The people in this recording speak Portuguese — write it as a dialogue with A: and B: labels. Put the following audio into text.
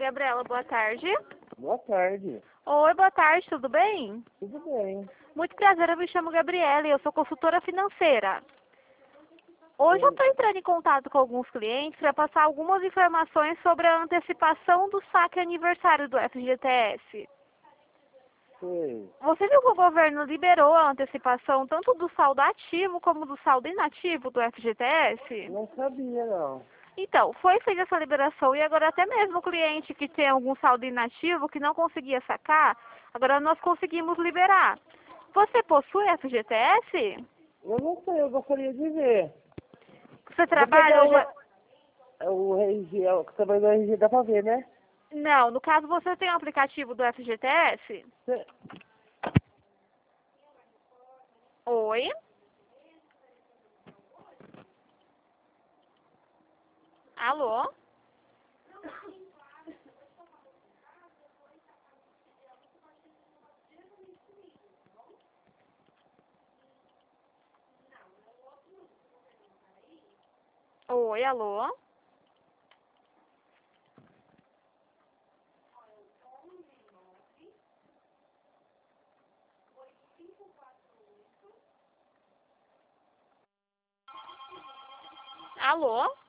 A: Gabriela, boa tarde.
B: Boa tarde.
A: Oi, boa tarde, tudo bem?
B: Tudo bem.
A: Muito prazer, eu me chamo Gabriela e eu sou consultora financeira. Hoje eu estou entrando em contato com alguns clientes para passar algumas informações sobre a antecipação do saque aniversário do FGTS.
B: Sei.
A: Você viu que o governo liberou a antecipação tanto do saldo ativo como do saldo inativo do FGTS?
B: Não sabia, não.
A: Então, foi feita essa liberação e agora até mesmo o cliente que tem algum saldo inativo que não conseguia sacar, agora nós conseguimos liberar. Você possui FGTS?
B: Eu não sei, eu gostaria de ver.
A: Você
B: Vou
A: trabalha
B: pegar
A: ou já...
B: o RG, também do RG dá pra ver, né?
A: Não, no caso você tem o aplicativo do FGTS?
B: Cê-
A: Oi? Alô? Oi, alô? Alô?